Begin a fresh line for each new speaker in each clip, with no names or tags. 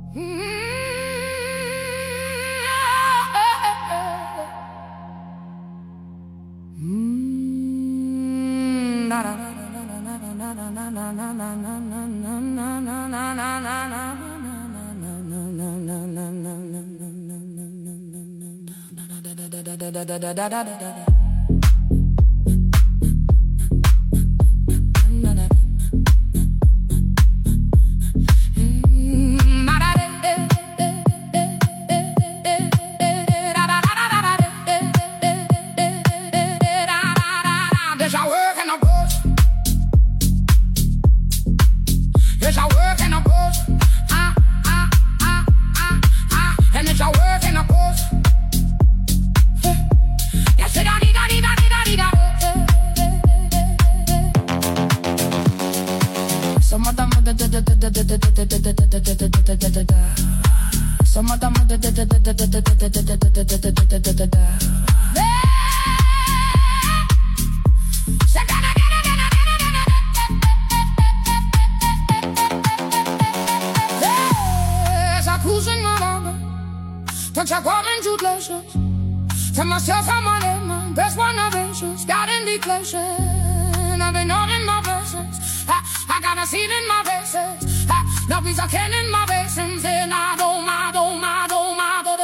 Touch a golden two glaciers. Tell myself I'm on it, my best one of visions. Got in declaration, I've been on in my blessings. I got a seed in my faces. Love is a can in my basins. And I don't, I don't, I don't, I don't.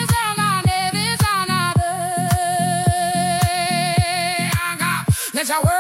Let's